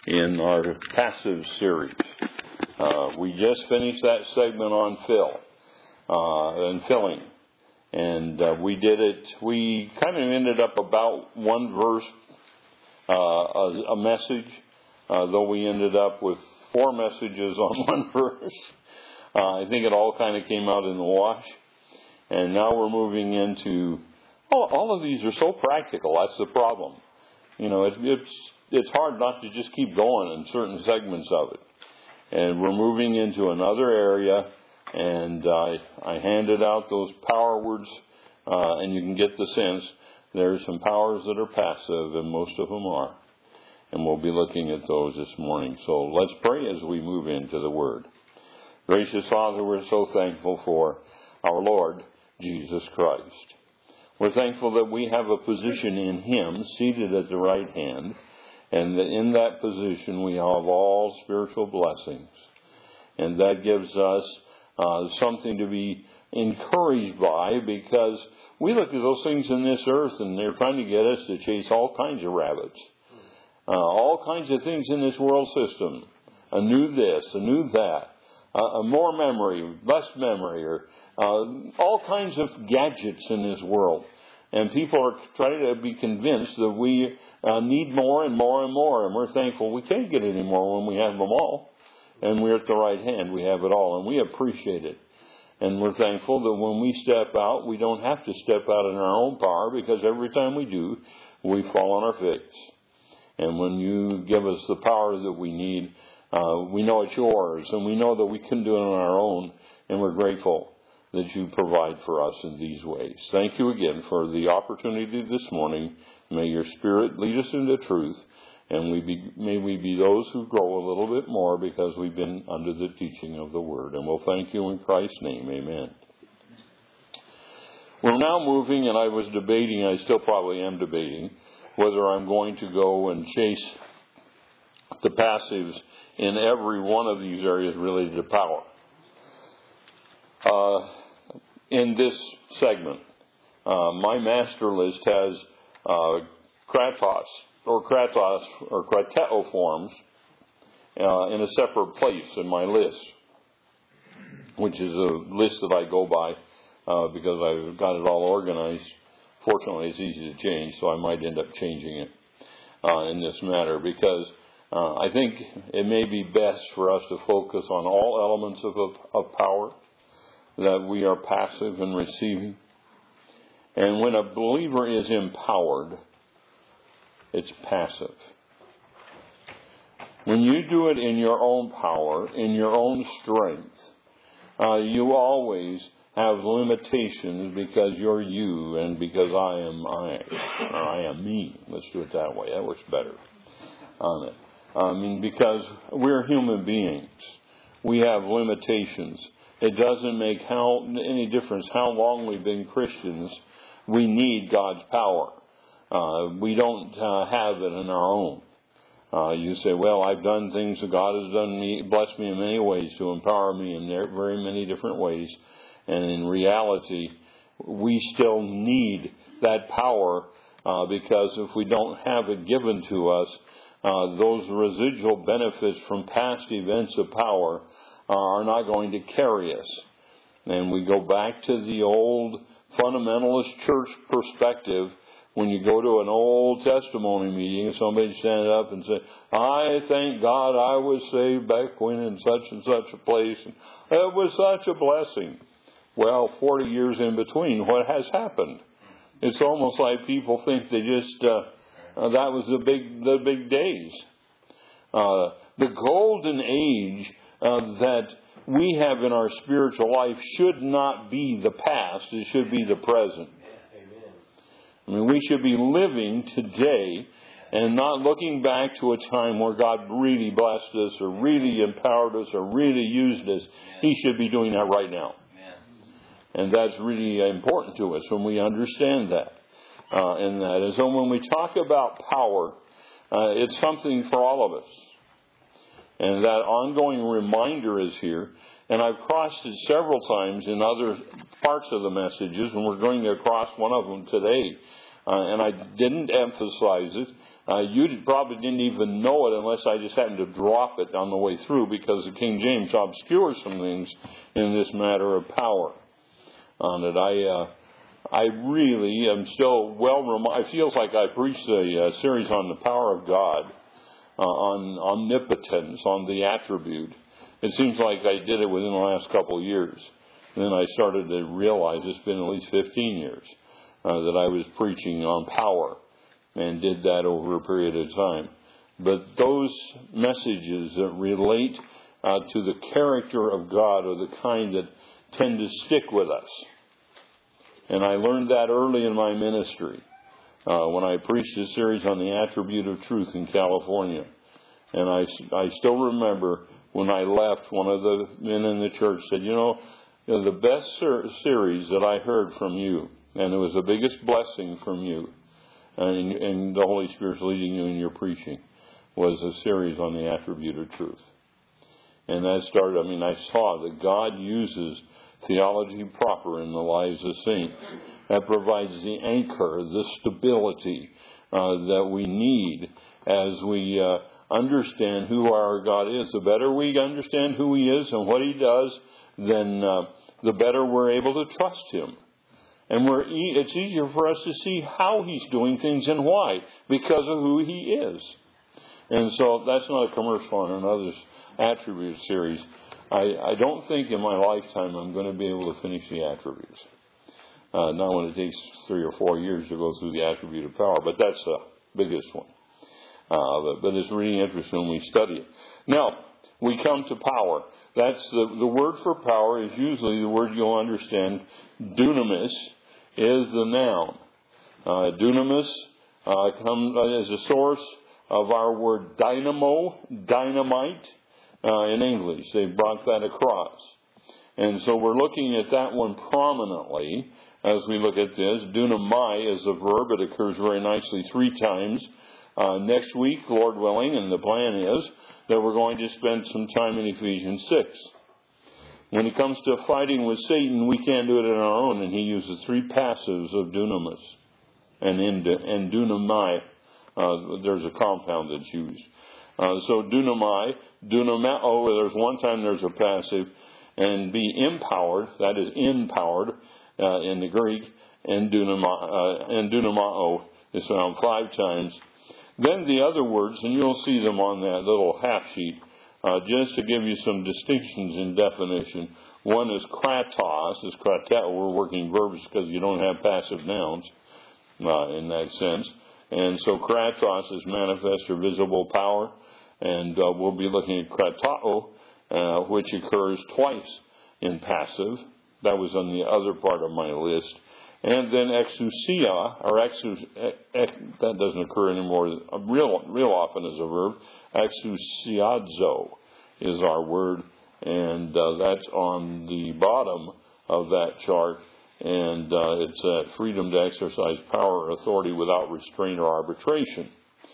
in our passive series. We just finished that segment on filling. And we did it, we kind of ended up about one verse a message, though we ended up with 4 messages on one verse. I think it all kind of came out in the wash. And now we're moving into, all of these are so practical. That's the problem. You know, it's hard not to just keep going in certain segments of it. And we're moving into another area, and I handed out those power words, and you can get the sense there's some powers that are passive, and most of them are. And we'll be looking at those this morning. So let's pray as we move into the Word. Gracious Father, we're so thankful for our Lord Jesus Christ. We're thankful that we have a position in Him, seated at the right hand, and that in that position we have all spiritual blessings. And that gives us something to be encouraged by, because we look at those things in this earth and they're trying to get us to chase all kinds of rabbits. All kinds of things in this world system. A new this, a new that. More memory, less memory, or all kinds of gadgets in this world. And people are trying to be convinced that we need more and more and more. And we're thankful we can't get any more when we have them all. And we're at the right hand. We have it all. And we appreciate it. And we're thankful that when we step out, we don't have to step out in our own power, because every time we do, we fall on our face. And when you give us the power that we need, we know it's yours, and we know that we can do it on our own, and we're grateful that you provide for us in these ways. Thank you again for the opportunity this morning. May your Spirit lead us into truth, and may we be those who grow a little bit more because we've been under the teaching of the Word. And we'll thank you in Christ's name. Amen. We're now moving, and I was debating, I still probably am debating, whether I'm going to go and chase the passives in every one of these areas related to power. In this segment, my master list has kratos or krateo forms in a separate place in my list, which is a list that I go by because I've got it all organized. Fortunately, it's easy to change, so I might end up changing it in this matter, because I think it may be best for us to focus on all elements of power, that we are passive in receiving. And when a believer is empowered, it's passive. When you do it in your own power, in your own strength, you always have limitations, because you're you and because I am me. Let's do it that way. That works better on it. Because we're human beings. We have limitations. It doesn't make any difference how long we've been Christians. We need God's power. We don't have it in our own. You say, well, I've done things that God has blessed me in many ways to empower me in very many different ways. And in reality, we still need that power, because if we don't have it given to us, those residual benefits from past events of power are not going to carry us. And we go back to the old fundamentalist church perspective. When you go to an old testimony meeting and somebody stand up and say, I thank God I was saved back when in such and such a place. And it was such a blessing. Well, 40 years in between, what has happened? It's almost like people think they just, that was the big days. The golden age that we have in our spiritual life should not be the past. It should be the present. I mean, we should be living today and not looking back to a time where God really blessed us or really empowered us or really used us. He should be doing that right now. And that's really important to us when we understand that. And so when we talk about power, it's something for all of us. And that ongoing reminder is here. And I've crossed it several times in other parts of the messages, and we're going to cross one of them today. and I didn't emphasize it. You probably didn't even know it unless I just happened to drop it on the way through, because the King James obscures some things in this matter of power on it. I really am still it feels like I preached a series on the power of God, on omnipotence, on the attribute. It seems like I did it within the last couple of years. And then I started to realize it's been at least 15 years that I was preaching on power, and did that over a period of time. But those messages that relate to the character of God are the kind that tend to stick with us. And I learned that early in my ministry when I preached a series on the attribute of truth in California. And I still remember when I left, one of the men in the church said, the best series that I heard from you, and it was the biggest blessing from you, and the Holy Spirit's leading you in your preaching, was a series on the attribute of truth. And that started, I saw that God uses theology proper in the lives of saints. That provides the anchor, the stability that we need as we understand who our God is. The better we understand who He is and what He does, then the better we're able to trust Him. And it's easier for us to see how He's doing things and why, because of who He is. And so that's not a commercial on another attribute series. I don't think in my lifetime I'm going to be able to finish the attributes. Not when it takes 3 or 4 years to go through the attribute of power, but that's the biggest one. But it's really interesting when we study it. Now, we come to power. That's the word for power is usually the word you'll understand. Dunamis is the noun. Dunamis comes as a source of our word dynamo, dynamite in English. They brought that across. And so we're looking at that one prominently as we look at this. Dunamai is a verb. It occurs very nicely 3 times. Next week, Lord willing, and the plan is that we're going to spend some time in Ephesians 6. When it comes to fighting with Satan, we can't do it on our own, and he uses 3 passives of dunamis. And dunamai, there's a compound that's used. So dunamai, dunamao, there's one time there's a passive, and be empowered, that is empowered in the Greek, and dunamao is found 5 times. Then the other words, and you'll see them on that little half sheet, just to give you some distinctions in definition. One is kratos, is krateo. We're working verbs because you don't have passive nouns in that sense. And so kratos is manifest or visible power, and we'll be looking at kratao, which occurs twice in passive. That was on the other part of my list. And then exousia, or that doesn't occur anymore real often as a verb. Exousiazo is our word, and that's on the bottom of that chart. And it's freedom to exercise power or authority without restraint or arbitration.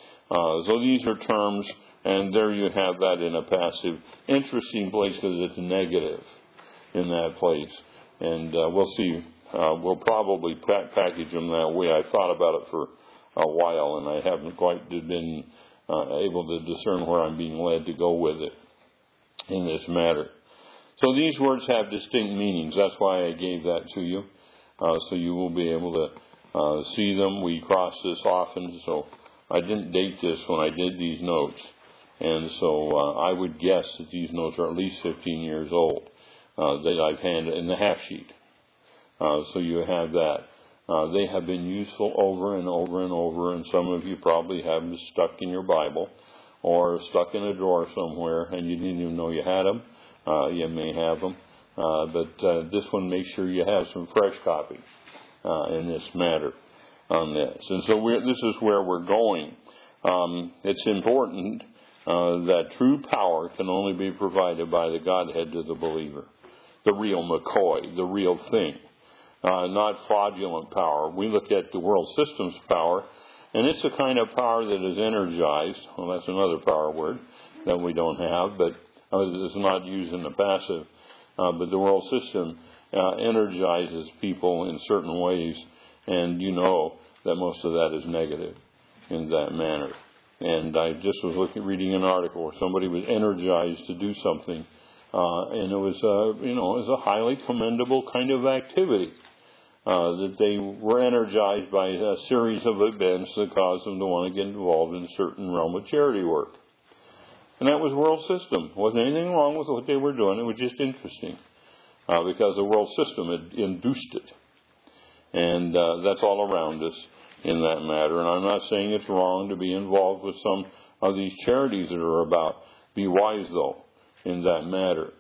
So these are terms, and there you have that in a passive. Interesting place because it's negative in that place. And we'll see. We'll probably package them that way. I thought about it for a while, and I haven't quite been able to discern where I'm being led to go with it in this matter. So these words have distinct meanings. That's why I gave that to you, so you will be able to see them. We cross this often, so I didn't date this when I did these notes. And so I would guess that these notes are at least 15 years old that I've handed in the half sheet. So you have that. They have been useful over and over and over, and some of you probably have them stuck in your Bible or stuck in a drawer somewhere, and you didn't even know you had them. You may have them. But this one, make sure you have some fresh copy in this matter on this. And so this is where we're going. It's important that true power can only be provided by the Godhead to the believer. The real McCoy, the real thing. Not fraudulent power. We look at the world system's power, and it's a kind of power that is energized. Well, that's another power word that we don't have, but it's not used in the passive. But the world system energizes people in certain ways, and you know that most of that is negative in that manner. And I just was reading an article where somebody was energized to do something, and it was it was a highly commendable kind of activity. That they were energized by a series of events that caused them to want to get involved in a certain realm of charity work. And that was world system. There wasn't anything wrong with what they were doing. It was just interesting because the world system had induced it. And that's all around us in that matter. And I'm not saying it's wrong to be involved with some of these charities that are about. Be wise, though, in that matter.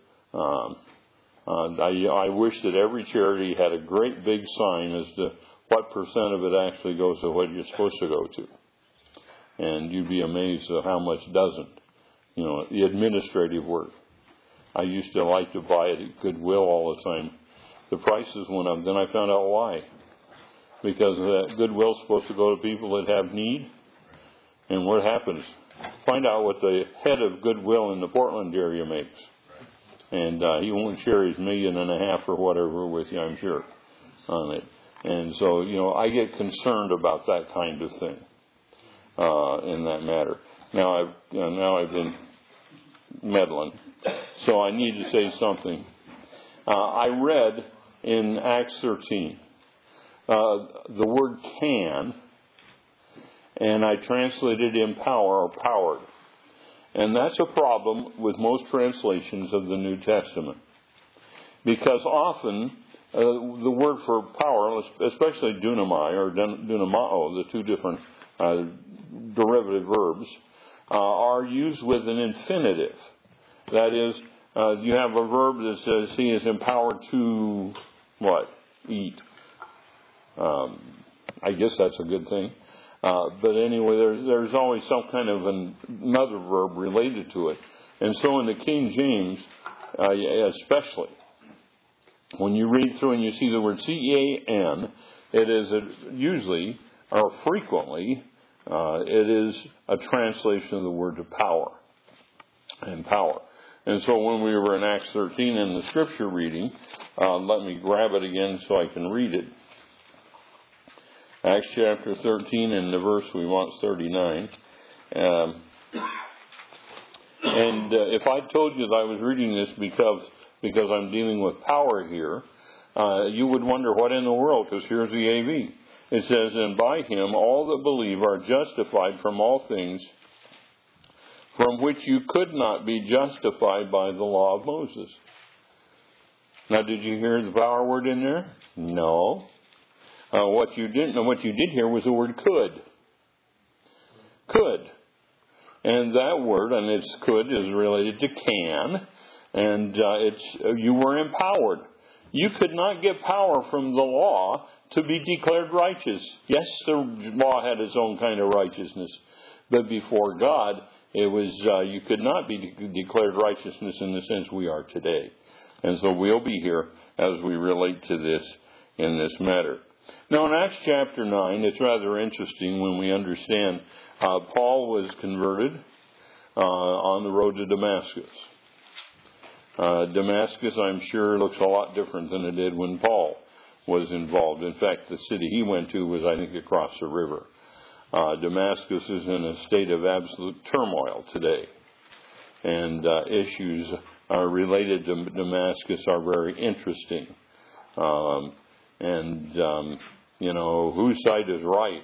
I wish that every charity had a great big sign as to what percent of it actually goes to what you're supposed to go to. And you'd be amazed at how much doesn't. The administrative work. I used to like to buy it at Goodwill all the time. The prices went up. Then I found out why. Because Goodwill's supposed to go to people that have need. And what happens? Find out what the head of Goodwill in the Portland area makes. And he won't share his $1.5 million or whatever with you, I'm sure, on it. And so, I get concerned about that kind of thing in that matter. Now I've been meddling, so I need to say something. I read in Acts 13 the word can, and I translated empower or powered. And that's a problem with most translations of the New Testament. Because often the word for power, especially dunamai or dunamao, the two different derivative verbs, are used with an infinitive. That is, you have a verb that says he is empowered to what? Eat. I guess that's a good thing. But anyway, there's always some kind of another verb related to it. And so in the King James, especially, when you read through and you see the word C-A-N, it is usually, or frequently, it is a translation of the word to power. And power. And so when we were in Acts 13 in the scripture reading, let me grab it again so I can read it. Acts chapter 13 and the verse we want 39. If I told you that I was reading this because I'm dealing with power here, you would wonder what in the world, because here's the AV. It says, and by him all that believe are justified from all things from which you could not be justified by the law of Moses. Now, did you hear the power word in there? No. What you did hear was the word could. Could. And that word, and it's could, is related to can. And you were empowered. You could not get power from the law to be declared righteous. Yes, the law had its own kind of righteousness. But before God, it was you could not be declared righteousness in the sense we are today. And so we'll be here as we relate to this in this matter. Now, in Acts chapter 9, it's rather interesting when we understand Paul was converted on the road to Damascus. Damascus, I'm sure, looks a lot different than it did when Paul was involved. In fact, the city he went to was, I think, across the river. Damascus is in a state of absolute turmoil today. And issues related to Damascus are very interesting. Whose side is right?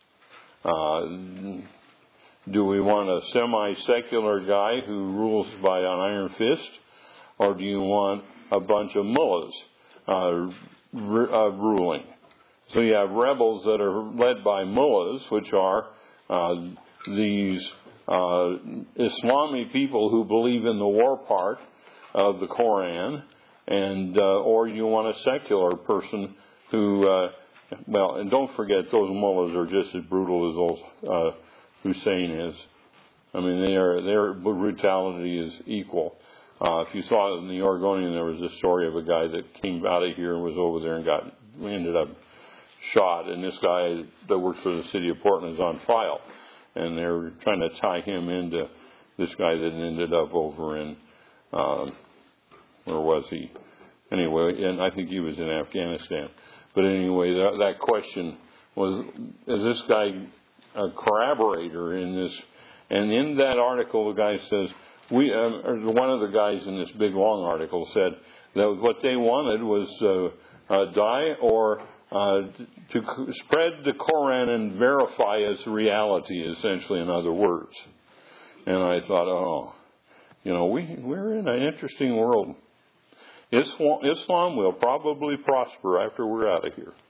Do we want a semi-secular guy who rules by an iron fist? Or do you want a bunch of mullahs ruling? So you have rebels that are led by mullahs, which are these Islamic people who believe in the war part of the Koran, and or you want a secular person who, and don't forget, those mullahs are just as brutal as those Hussein is. I mean, their brutality is equal. If you saw it in the Oregonian, there was a story of a guy that came out of here and was over there and ended up shot. And this guy that works for the city of Portland is on file. And they're trying to tie him into this guy that ended up over in, where was he? Anyway, and I think he was in Afghanistan. But anyway, that question is this guy a corroborator in this? And in that article, the guy says, one of the guys in this big long article said that what they wanted was die or to spread the Koran and verify its reality, essentially, in other words. And I thought, we're in an interesting world. Islam will probably prosper after we're out of here,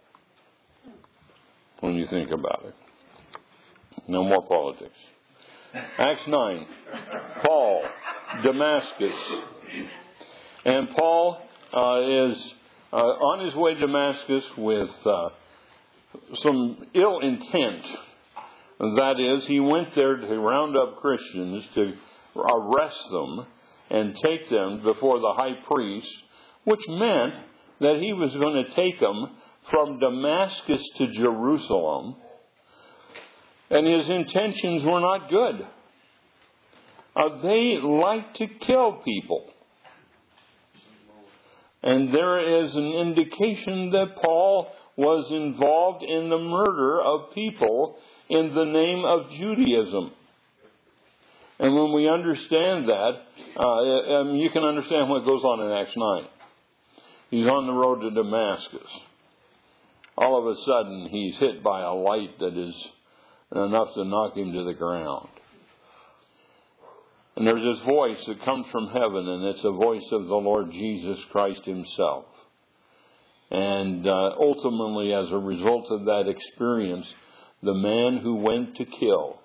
when you think about it. No more politics. Acts 9. Paul, Damascus. And Paul is on his way to Damascus with some ill intent. That is, he went there to round up Christians, to arrest them and take them before the high priest, which meant that he was going to take them from Damascus to Jerusalem. And his intentions were not good. They like to kill people. And there is an indication that Paul was involved in the murder of people in the name of Judaism. And when we understand that, you can understand what goes on in Acts 9. He's on the road to Damascus. All of a sudden, he's hit by a light that is enough to knock him to the ground. And there's this voice that comes from heaven, and it's a voice of the Lord Jesus Christ himself. And ultimately, as a result of that experience, the man who went to kill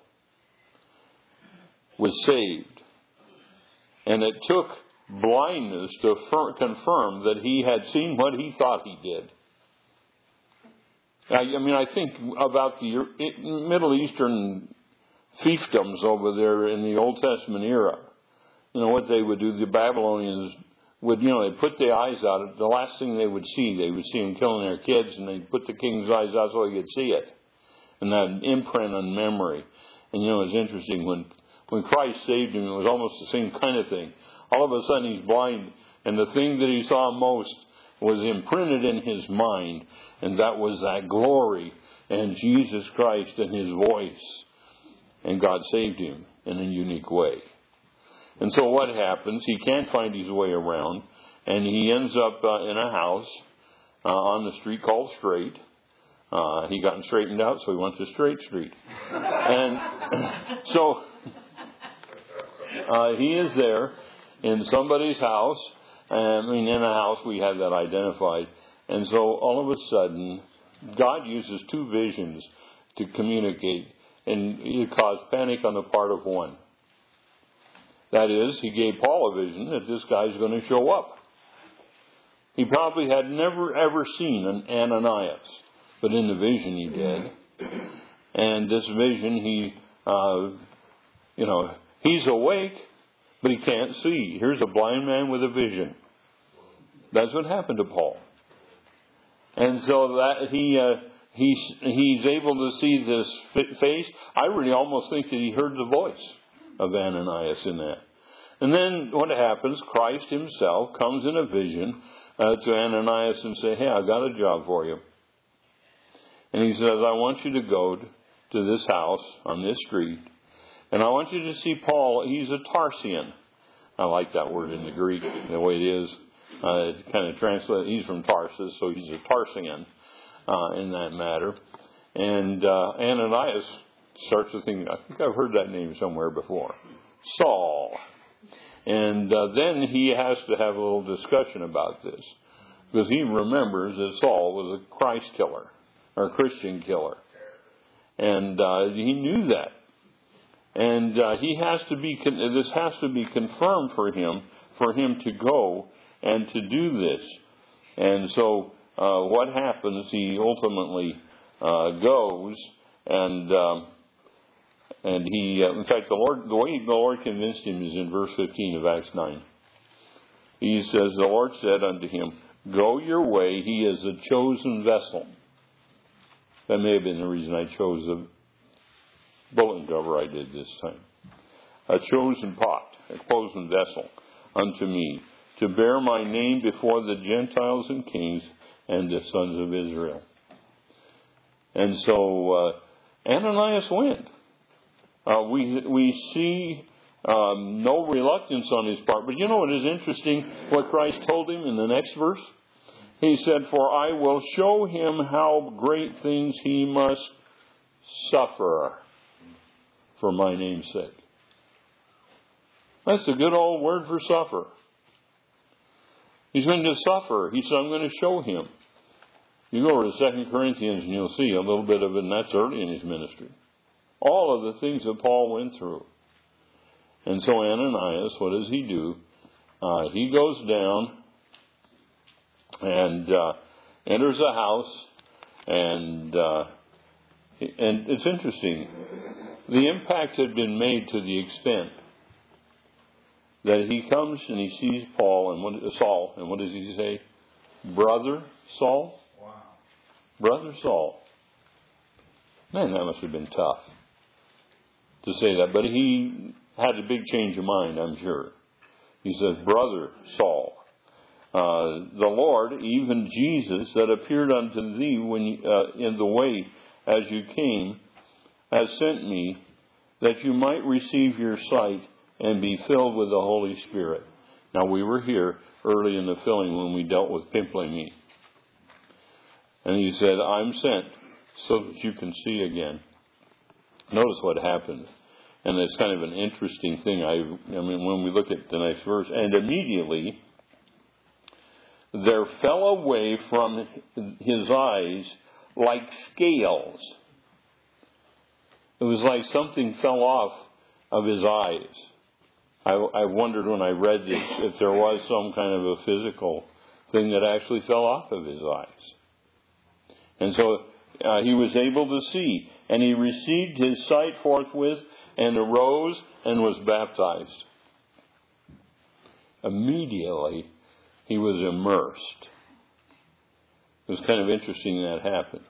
was saved. And it took blindness to confirm that he had seen what he thought he did. I think about the Middle Eastern fiefdoms over there in the Old Testament era. What they would do, the Babylonians would, they'd put their eyes out. The last thing they would see them killing their kids, and they'd put the king's eyes out so he could see it. And that imprint on memory. And it's interesting, when Christ saved him, it was almost the same kind of thing. All of a sudden he's blind, and the thing that he saw most was imprinted in his mind, and that was that glory and Jesus Christ and his voice. And God saved him in a unique way. And so what happens? He can't find his way around, and he ends up in a house on the street called Straight. He gotten straightened out, so he went to Straight Street. And so he is there in somebody's house. In a house we had that identified. And so all of a sudden, God uses two visions to communicate, and it caused panic on the part of one. That is, he gave Paul a vision that this guy's going to show up. He probably had never ever seen an Ananias, but in the vision he did. And this vision, he's awake, but he can't see. Here's a blind man with a vision. That's what happened to Paul. And so that he's able to see this face. I really almost think that he heard the voice of Ananias in that. And then what happens? Christ himself comes in a vision to Ananias and say, "Hey, I've got a job for you." And he says, "I want you to go to this house on this street, and I want you to see Paul. He's a Tarsian." I like that word in the Greek, the way it is. It's kind of translated. He's from Tarsus, so he's a Tarsian in that matter. And Ananias starts to think, I think I've heard that name somewhere before. Saul. And then he has to have a little discussion about this, because he remembers that Saul was a Christ killer, or a Christian killer. And he knew that. And this has to be confirmed for him to go and to do this. And so what happens? He ultimately goes, and he, in fact, the way the Lord convinced him is in verse 15 of Acts 9. He says, "The Lord said unto him, Go your way, he is a chosen vessel." That may have been the reason I chose the bulletin cover I did this time. "A chosen pot, a chosen vessel unto me, to bear my name before the Gentiles and kings and the sons of Israel." And so Ananias went. We see no reluctance on his part. But you know what is interesting? What Christ told him in the next verse? He said, "For I will show him how great things he must suffer for my name's sake." That's a good old word for suffer. He's going to suffer. He said, "I'm going to show him." You go over to 2 Corinthians and you'll see a little bit of it, and that's early in his ministry. All of the things that Paul went through. And so Ananias, what does he do? He goes down and enters a house, and it's interesting. The impact had been made to the extent that he comes and he sees Saul, and what does he say? "Brother Saul?" Wow. Brother Saul. Man, that must have been tough to say that. But he had a big change of mind, I'm sure. He says, "Brother Saul, the Lord, even Jesus, that appeared unto thee in the way as you came, has sent me, that you might receive your sight and be filled with the Holy Spirit." Now, we were here early in the filling when we dealt with pimply meat. And he said, "I'm sent so that you can see again." Notice what happened. And it's kind of an interesting thing. I mean, when we look at the next verse, "And immediately there fell away from his eyes like scales." It was like something fell off of his eyes. I wondered when I read this if there was some kind of a physical thing that actually fell off of his eyes. And so he was able to see. And he received his sight forthwith and arose and was baptized. Immediately he was immersed. It was kind of interesting that happened.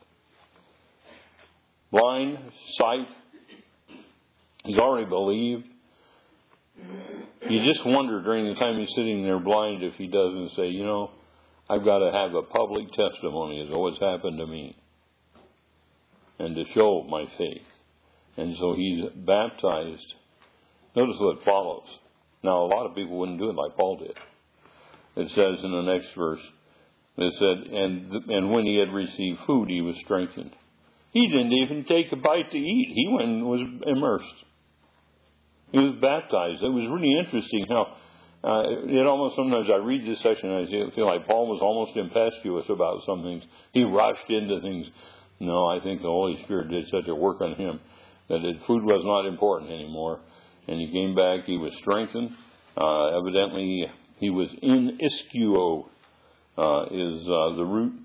Blind, sight. He's already believed. You just wonder during the time he's sitting there blind if he doesn't say, "You know, I've got to have a public testimony as what's happened to me, and to show my faith." And so he's baptized. Notice what follows. Now, a lot of people wouldn't do it like Paul did. It says in the next verse, it said, and when he had received food, he was strengthened. He didn't even take a bite to eat. He went and was immersed. He was baptized. It was really interesting how it almost, sometimes I read this section and I feel like Paul was almost impetuous about some things. He rushed into things. No, I think the Holy Spirit did such a work on him that food was not important anymore. And he came back. He was strengthened. Evidently, he was in iskuo, is the root.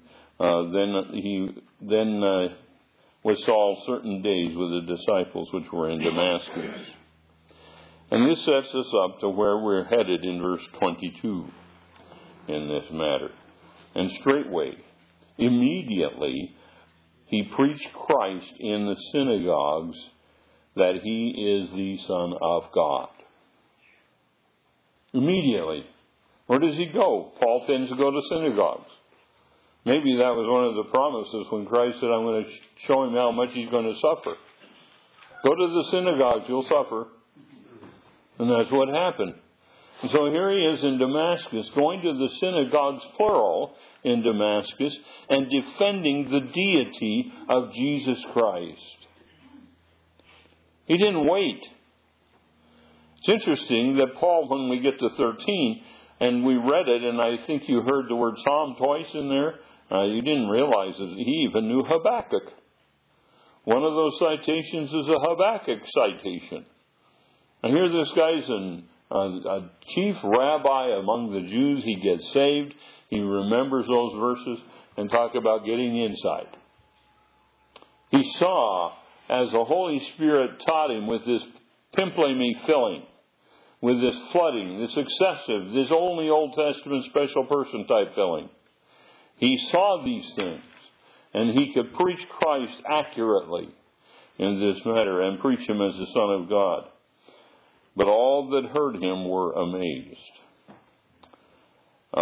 Then was Saul certain days with the disciples which were in Damascus. And this sets us up to where we're headed in verse 22 in this matter. "And straightway, immediately, he preached Christ in the synagogues, that he is the Son of God." Immediately. Where does he go? Paul tends to go to synagogues. Maybe that was one of the promises when Christ said, "I'm going to show him how much he's going to suffer." Go to the synagogues, you'll suffer. And that's what happened. And so here he is in Damascus, going to the synagogues, plural, in Damascus, and defending the deity of Jesus Christ. He didn't wait. It's interesting that Paul, when we get to 13, and we read it, and I think you heard the word Psalm twice in there, you didn't realize that he even knew Habakkuk. One of those citations is a Habakkuk citation. And here this guy's a chief rabbi among the Jews. He gets saved. He remembers those verses and talk about getting insight. He saw, as the Holy Spirit taught him with this pimplemy filling, with this flooding, this excessive, this only Old Testament special person type filling. He saw these things, and he could preach Christ accurately in this matter and preach him as the Son of God. But all that heard him were amazed.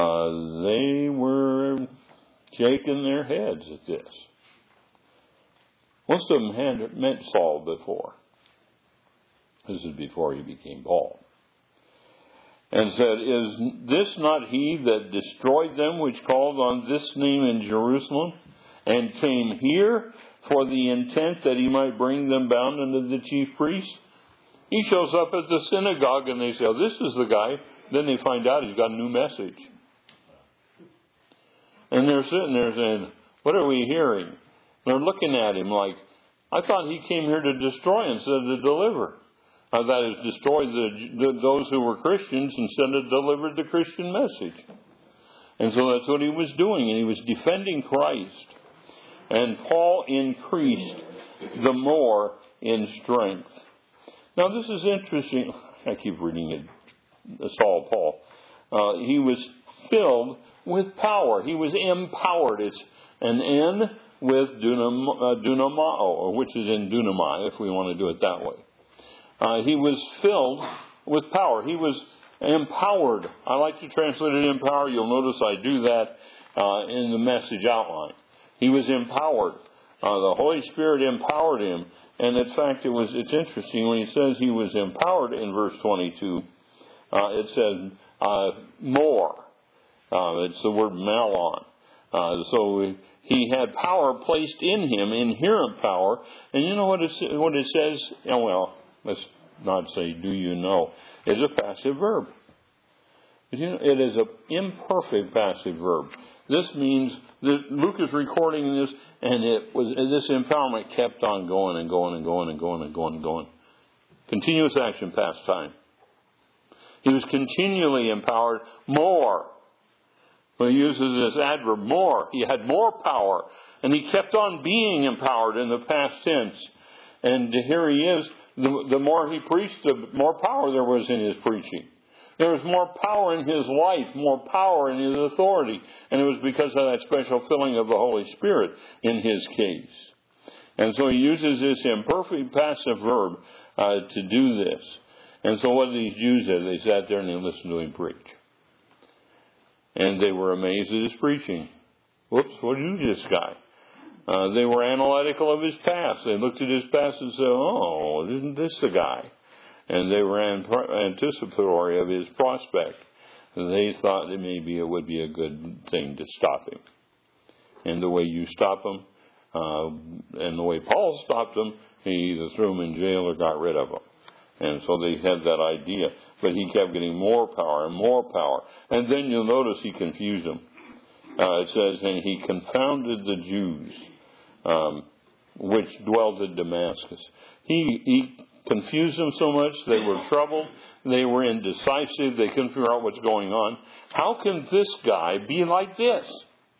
They were shaking their heads at this. Most of them had met Saul before. This is before he became Paul. And said, "Is this not he that destroyed them which called on this name in Jerusalem, and came here for the intent that he might bring them bound unto the chief priests?" He shows up at the synagogue and they say, "Oh, this is the guy." Then they find out he's got a new message. And they're sitting there saying, "What are we hearing?" And they're looking at him like, "I thought he came here to destroy instead of to deliver." That is, destroy those who were Christians instead of delivered the Christian message. And so that's what he was doing, and he was defending Christ. And Paul increased the more in strength. Now this is interesting. I keep reading it. Saul, Paul. He was filled with power. He was empowered. It's an N with dunamao, which is in dunamai, if we want to do it that way. He was filled with power. He was empowered. I like to translate it empower. You'll notice I do that in the message outline. He was empowered. The Holy Spirit empowered him. And in fact, it's interesting when he says he was empowered in verse 22. It says more. It's the word malon. So he had power placed in him, inherent power. And you know what it says? Well, let's not say, do you know? It's a passive verb. It is an imperfect passive verb. This means that Luke is recording this, and this empowerment kept on going and going and going and going and going and going. Continuous action, past time. He was continually empowered more. Well, he uses this adverb, more. He had more power, and he kept on being empowered in the past tense. And here he is. The more he preached, the more power there was in his preaching. There was more power in his life, more power in his authority. And it was because of that special filling of the Holy Spirit in his case. And so he uses this imperfect passive verb to do this. And so what did these Jews do? They sat there and they listened to him preach. And they were amazed at his preaching. Whoops, what did this guy? They were analytical of his past. They looked at his past and said, "Oh, isn't this the guy?" And they were anticipatory of his prospect. And they thought that maybe it would be a good thing to stop him. And the way you stop him, and the way Paul stopped him, he either threw him in jail or got rid of him. And so they had that idea. But he kept getting more power and more power. And then you'll notice he confused them. It says, "And he confounded the Jews, which dwelt at Damascus." He confused them so much, they were troubled, they were indecisive, they couldn't figure out what's going on. How can this guy be like this?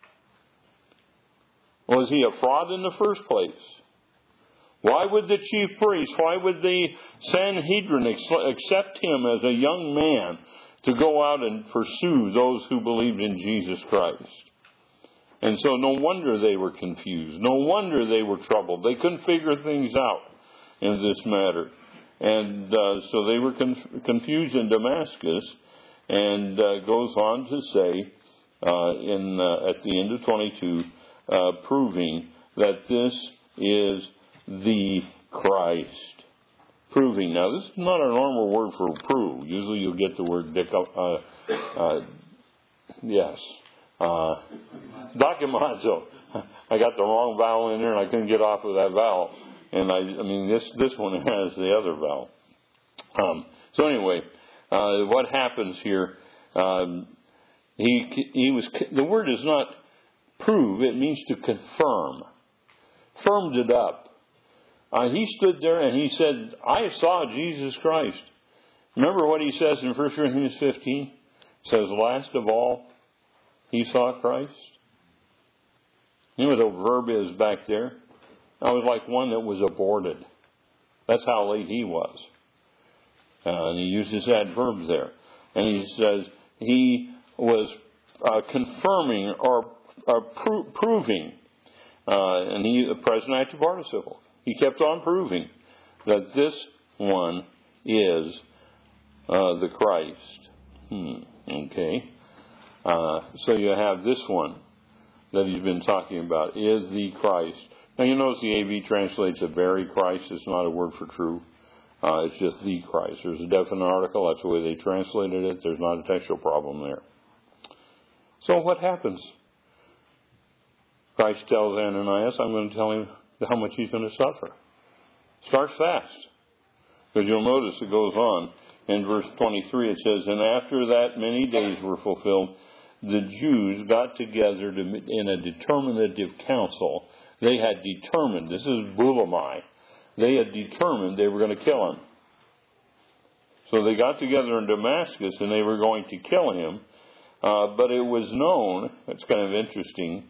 Was he a fraud in the first place? Why would the chief priest, why would the Sanhedrin accept him as a young man to go out and pursue those who believed in Jesus Christ? And so no wonder they were confused. No wonder they were troubled. They couldn't figure things out in this matter. And so they were confused in Damascus, and goes on to say at the end of 22, proving that this is the Christ. Proving. Now, this is not our normal word for prove. Usually you'll get the word dokimazo. I got the wrong vowel in there and I couldn't get off of that vowel. And I mean, this one has the other vowel. So anyway, what happens here? The word is not prove; it means to confirm. Firmed it up. He stood there and he said, "I saw Jesus Christ." Remember what he says in 1 Corinthians 15? It says, "Last of all, he saw Christ." You know what the verb is back there? That was like one that was aborted. That's how late he was. And he uses that verb there. And he says he was confirming or proving. And the present active participle. He kept on proving that this one is the Christ. Okay. So you have this one that he's been talking about is the Christ. Now you notice the AV translates a very Christ. It's not a word for true. It's just the Christ. There's a definite article. That's the way they translated it. There's not a textual problem there. So what happens? Christ tells Ananias, I'm going to tell him how much he's going to suffer. Starts fast. Because you'll notice it goes on. In verse 23 it says, and after that many days were fulfilled, the Jews got together in a determinative council. They had determined, this is Bulamai, they had determined they were going to kill him. So they got together in Damascus and they were going to kill him. But it was known, it's kind of interesting,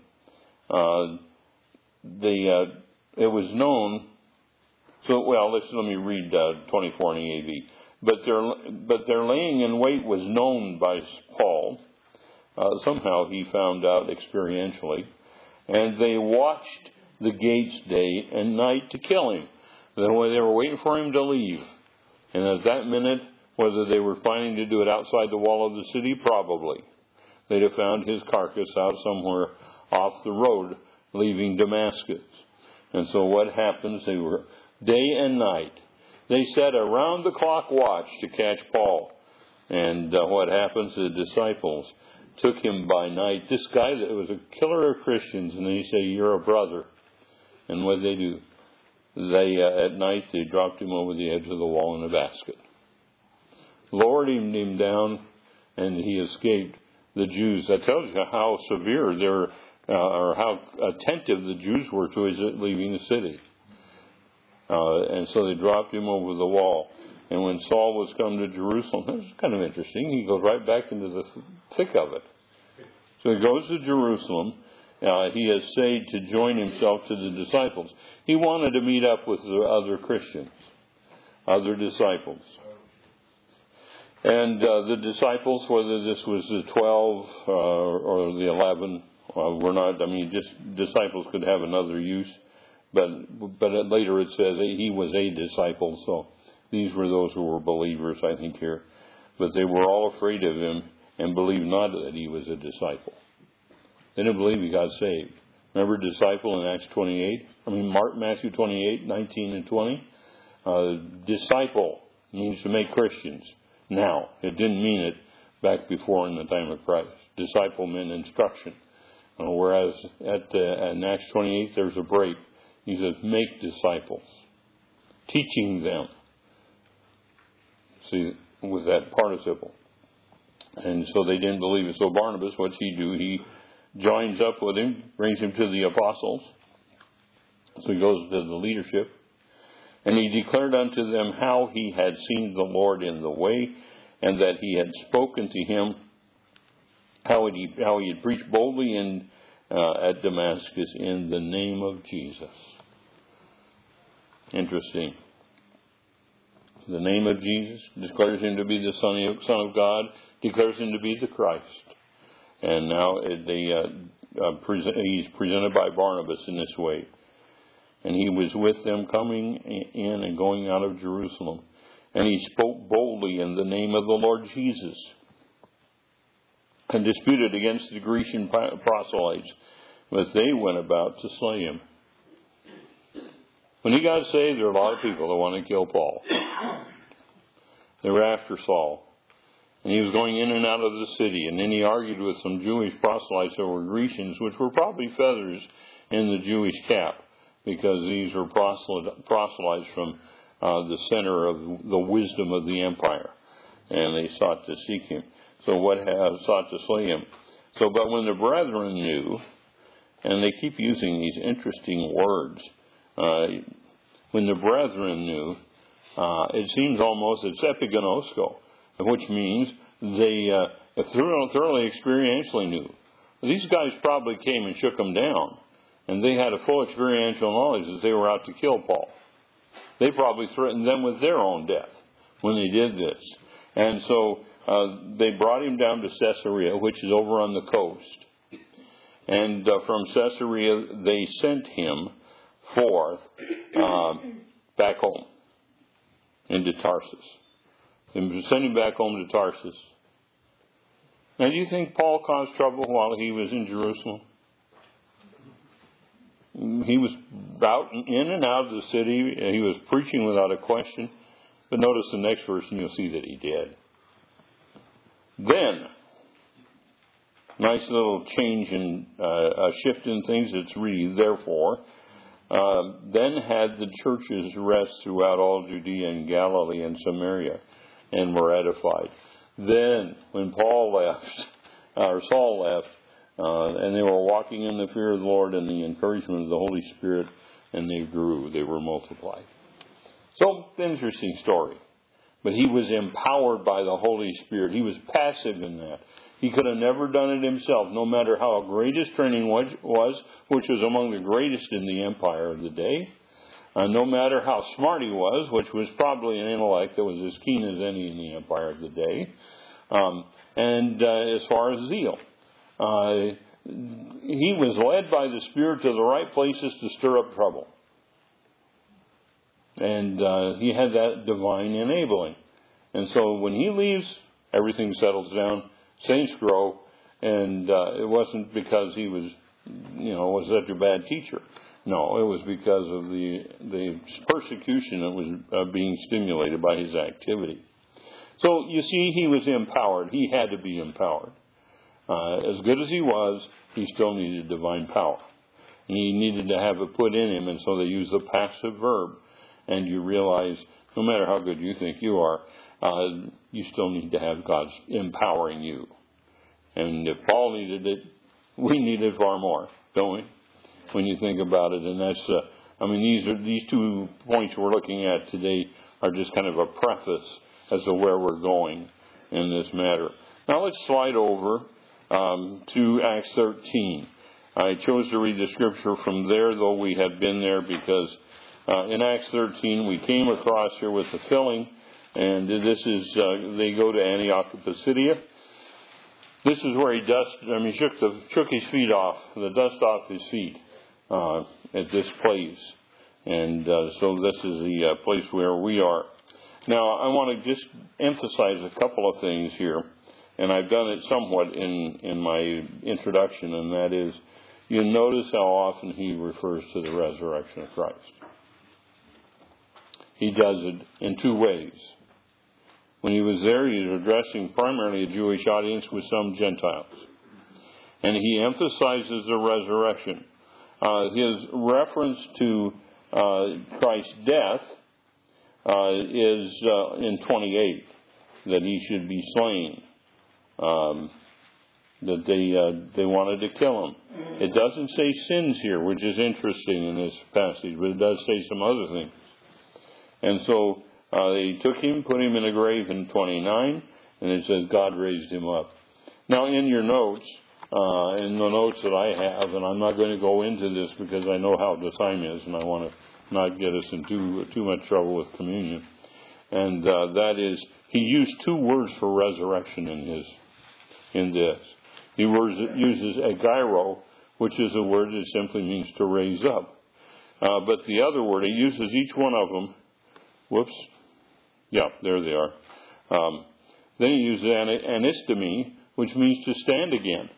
it was known, so, well, let me read 24 in the AV. But their laying in wait was known by Paul. Somehow he found out experientially. And they watched the gates day and night to kill him. They were waiting for him to leave. And at that minute, whether they were planning to do it outside the wall of the city, probably. They'd have found his carcass out somewhere off the road, leaving Damascus. And so what happens? They were day and night. They set around the clock watch to catch Paul. And what happens? The disciples took him by night. This guy that was a killer of Christians, and they say, you're a brother. And what did they do? At night, they dropped him over the edge of the wall in a basket. Lowered him down, and he escaped. The Jews, that tells you how severe or how attentive the Jews were to his leaving the city. And so they dropped him over the wall. And when Saul was come to Jerusalem, this is kind of interesting, he goes right back into the thick of it. So he goes to Jerusalem. He has essayed to join himself to the disciples. He wanted to meet up with the other Christians, other disciples. And the disciples, whether this was the 12 or the 11, were not, just disciples could have another use. But later it says he was a disciple, so these were those who were believers, I think, here. But they were all afraid of him and believed not that he was a disciple. They didn't believe he got saved. Remember disciple in Acts 28? Matthew 28, 19 and 20? Disciple means to make Christians. Now, it didn't mean it back before in the time of Christ. Disciple meant instruction. Whereas in Acts 28, there's a break. He says, make disciples. Teaching them. See, with that participle. And so they didn't believe it. So Barnabas, what's he do? He joins up with him, brings him to the apostles. So he goes to the leadership. And he declared unto them how he had seen the Lord in the way, and that he had spoken to him, how he had preached boldly at Damascus in the name of Jesus. Interesting. The name of Jesus declares him to be the Son of God, declares him to be the Christ. And now he's presented by Barnabas in this way. And he was with them coming in and going out of Jerusalem. And he spoke boldly in the name of the Lord Jesus. And disputed against the Grecian proselytes. But they went about to slay him. When he got saved, there were a lot of people that wanted to kill Paul. They were after Saul. And he was going in and out of the city. And then he argued with some Jewish proselytes that were Grecians, which were probably feathers in the Jewish cap. Because these were proselytes from the center of the wisdom of the empire. And they sought to seek him. So sought to slay him. So, but when the brethren knew, and they keep using these interesting words, when the brethren knew, it seems almost it's epigenosko, which means they thoroughly experientially knew. These guys probably came and shook them down. And they had a full experiential knowledge that they were out to kill Paul. They probably threatened them with their own death when they did this. And so they brought him down to Caesarea, which is over on the coast. And from Caesarea, they sent him forth back home into Tarsus. They sent him back home to Tarsus. Now, do you think Paul caused trouble while he was in Jerusalem? He was out in and out of the city. He was preaching without a question. But notice the next verse and you'll see that he did. Then, nice little change in, a shift in things. It's really therefore. Then had the churches rest throughout all Judea and Galilee and Samaria, and were edified. Then, when Paul left, or Saul left, and they were walking in the fear of the Lord and the encouragement of the Holy Spirit, and they grew, they were multiplied. So, interesting story. But he was empowered by the Holy Spirit. He was passive in that. He could have never done it himself, no matter how great his training was, which was among the greatest in the empire of the day. No matter how smart he was, which was probably an intellect that was as keen as any in the empire of the day. And as far as zeal, he was led by the Spirit to the right places to stir up trouble. And he had that divine enabling. And so when he leaves, everything settles down, saints grow, and it wasn't because he was, was such a bad teacher. No, it was because of the persecution that was being stimulated by his activity. So you see, he was empowered. He had to be empowered. As good as he was, he still needed divine power. And he needed to have it put in him, and so they used the passive verb. And you realize, no matter how good you think you are, you still need to have God empowering you. And if Paul needed it, we need it far more, don't we? When you think about it. And that's, these 2 points we're looking at today are just kind of a preface as to where we're going in this matter. Now let's slide over to Acts 13. I chose to read the scripture from there, though we had been there, because in Acts 13 we came across here with the filling, and this is, they go to Antioch of Pisidia. This is where he shook his feet off, the dust off his feet at this place. And so this is the place where we are. Now, I want to just emphasize a couple of things here, and I've done it somewhat in my introduction, and that is, you notice how often he refers to the resurrection of Christ. He does it in 2 ways. When he was there, he was addressing primarily a Jewish audience with some Gentiles. And he emphasizes the resurrection. His reference to Christ's death is in 28, that he should be slain, that they wanted to kill him. It doesn't say sins here, which is interesting in this passage, but it does say some other things. And so they took him, put him in a grave in 29, and it says God raised him up. Now in your notes, in the notes that I have, and I'm not going to go into this because I know how the time is, and I want to not get us into too much trouble with communion. And that is, he used 2 words for resurrection in this. He uses agyro, which is a word that simply means to raise up. But the other word, he uses each one of them. Whoops. Yeah, there they are. Then he uses anistemi, which means to stand again.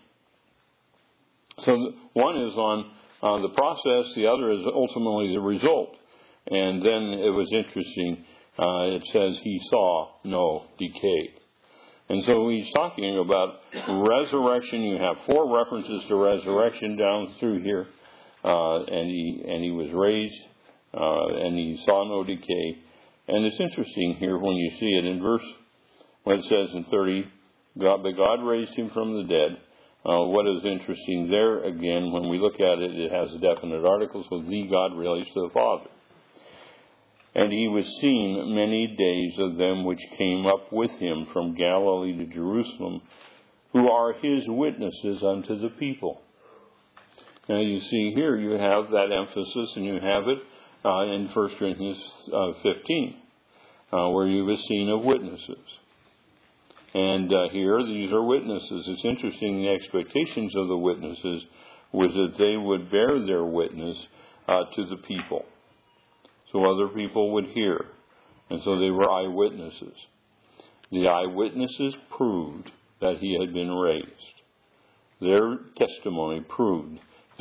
So one is on the process, the other is ultimately the result. And then it was interesting. It says he saw no decay. And so he's talking about resurrection. You have 4 references to resurrection down through here. And he was raised, and he saw no decay. And it's interesting here when you see it in verse, when it says in 30, but God raised him from the dead. What is interesting there, again, when we look at it, it has a definite article, so the God relates to the Father. And he was seen many days of them which came up with him from Galilee to Jerusalem, who are his witnesses unto the people. Now you see here, you have that emphasis, and you have it in 1 Corinthians 15, where he was seen of witnesses. And here, these are witnesses. It's interesting, the expectations of the witnesses was that they would bear their witness to the people, so other people would hear. And so they were eyewitnesses. The eyewitnesses proved that he had been raised. Their testimony proved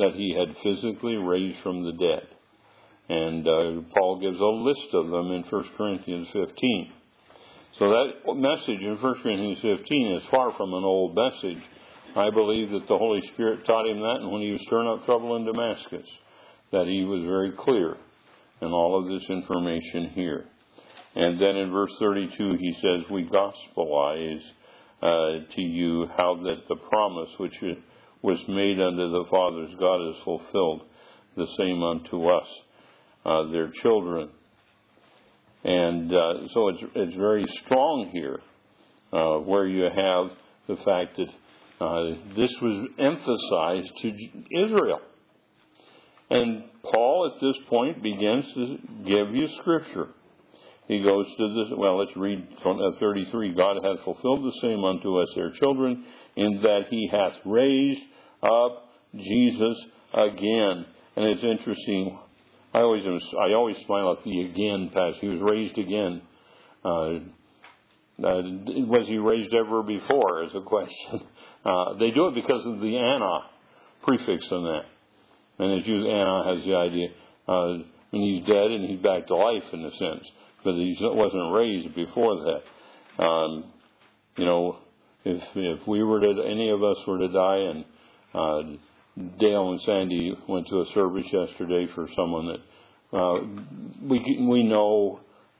that he had physically raised from the dead. And Paul gives a list of them in 1 Corinthians 15. So that message in 1 Corinthians 15 is far from an old message. I believe that the Holy Spirit taught him that, and when he was stirring up trouble in Damascus, that he was very clear in all of this information here. And then in verse 32 he says, we gospelize to you how that the promise which was made unto the fathers God is fulfilled, the same unto us, their children. And so it's very strong here, where you have the fact that this was emphasized to Israel. And Paul at this point begins to give you Scripture. He goes to this, well, let's read from 33. God hath fulfilled the same unto us, their children, in that he hath raised up Jesus again. And it's interesting. I always smile at the again passage. He was raised again. Was he raised ever before is a question. They do it because of the ana prefix on that. And as you, ana has the idea, when he's dead and he's back to life in a sense. But he wasn't raised before that. If we were to, any of us were to die, and Dale and Sandy went to a service yesterday for someone that we know.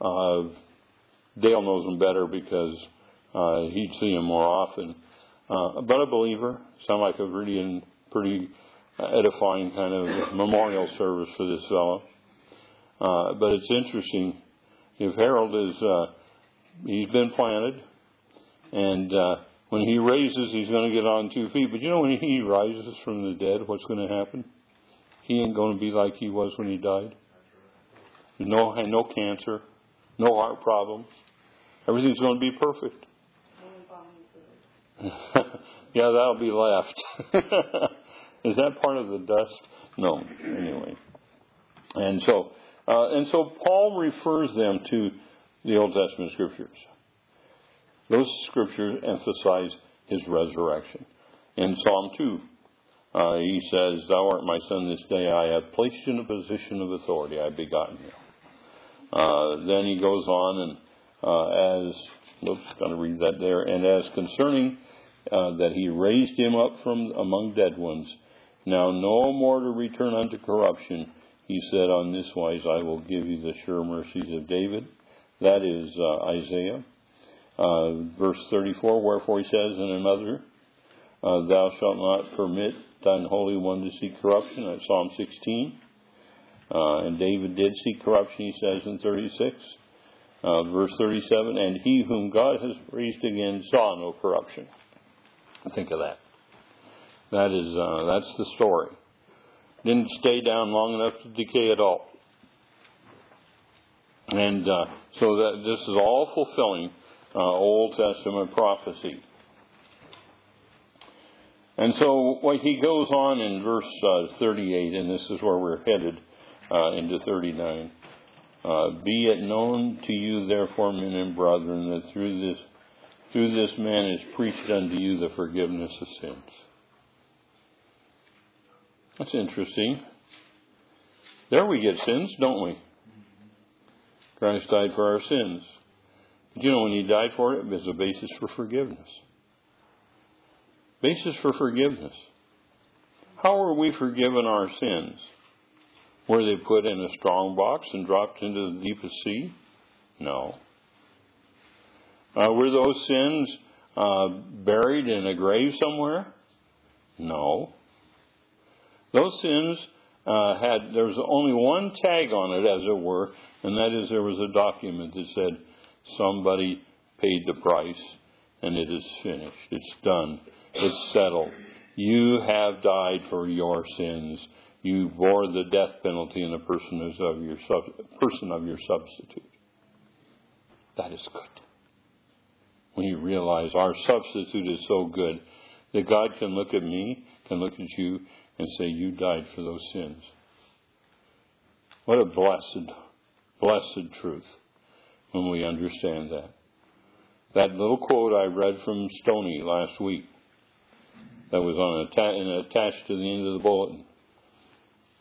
Dale knows him better because he'd see him more often. But a believer, sound like a really pretty edifying kind of memorial service for this fellow. But it's interesting. If Harold is, he's been planted, and when he raises, he's going to get on 2 feet. But you know, when he rises from the dead, what's going to happen? He ain't going to be like he was when he died. No cancer, no heart problems. Everything's going to be perfect. Yeah, that'll be left. Is that part of the dust? No. Anyway, and so Paul refers them to the Old Testament Scriptures. Those Scriptures emphasize his resurrection. In Psalm 2, he says, "Thou art my son, this day I have placed you in a position of authority. I have begotten you." Then he goes on and got to read that there. And as concerning that he raised him up from among dead ones, now no more to return unto corruption, he said, on this wise I will give you the sure mercies of David. That is Isaiah. Verse 34, wherefore he says in another, thou shalt not permit thine Holy One to see corruption. That's Psalm 16. And David did see corruption, he says in 36. Verse 37, and he whom God has raised again saw no corruption. Think of that. That's the story. Didn't stay down long enough to decay at all. And so that this is all fulfilling Old Testament prophecy. And so when he goes on in verse 38, and this is where we're headed into 39. Be it known to you, therefore, men and brethren, that through this man is preached unto you the forgiveness of sins. That's interesting. There we get sins, don't we? Christ died for our sins. But you know, when he died for it, there's a basis for forgiveness. Basis for forgiveness. How are we forgiven our sins? Were they put in a strong box and dropped into the deepest sea? No. Were those sins buried in a grave somewhere? No. Those sins there was only one tag on it, as it were, and that is there was a document that said somebody paid the price and it is finished. It's done. It's settled. You have died for your sins. You bore the death penalty in the person of your substitute. That is good. When you realize our substitute is so good that God can look at me, can look at you, and say, you died for those sins. What a blessed truth when we understand that. That little quote I read from Stoney last week that was attached to the end of the bulletin.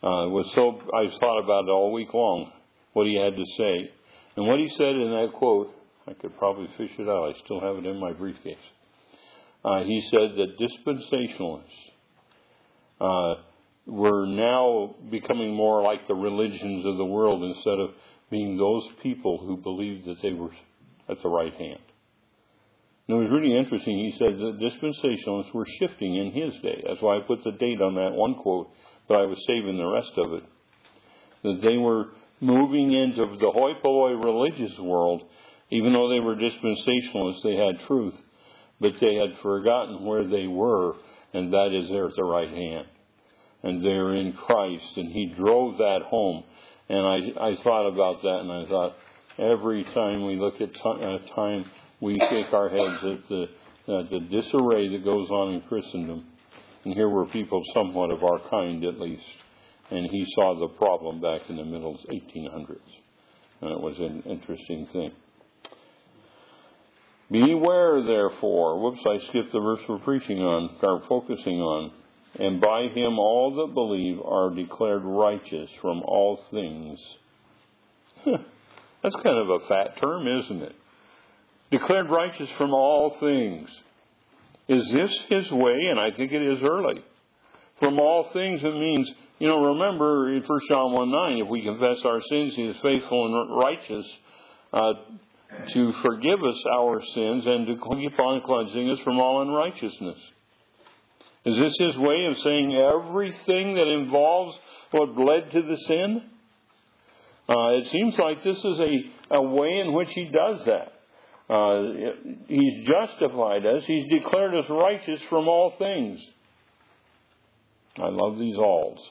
I thought about it all week long, what he had to say. And what he said in that quote, I could probably fish it out. I still have it in my briefcase. He said that dispensationalists were now becoming more like the religions of the world instead of being those people who believed that they were at the right hand. And it was really interesting. He said that dispensationalists were shifting in his day. That's why I put the date on that one quote, but I was saving the rest of it. That they were moving into the hoi polloi religious world. Even though they were dispensationalists, they had truth. But they had forgotten where they were, and that is they're at the right hand. And they're in Christ. And he drove that home. And I thought about that, and I thought, every time we look at time, we shake our heads at the disarray that goes on in Christendom. And here were people somewhat of our kind, at least. And he saw the problem back in the middle 1800s. And it was an interesting thing. Beware, therefore. Whoops, I skipped the verse we're preaching on, or focusing on. And by him all that believe are declared righteous from all things. That's kind of a fat term, isn't it? Declared righteous from all things. Is this his way? And I think it is early. From all things, it means, remember in 1 John 1:9, if we confess our sins, he is faithful and righteous to forgive us our sins and to keep on cleansing us from all unrighteousness. Is this his way of saying everything that involves what led to the sin? It seems like this is a way in which he does that. He's justified us. He's declared us righteous from all things. I love these alls.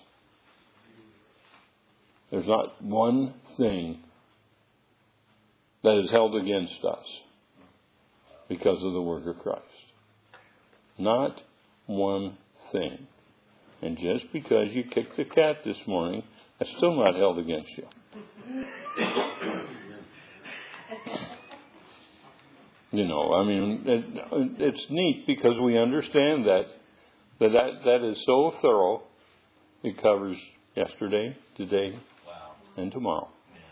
There's not one thing that is held against us because of the work of Christ. Not one thing. And just because you kicked the cat this morning, that's still not held against you. It's neat because we understand that is so thorough. It covers yesterday, today, and tomorrow.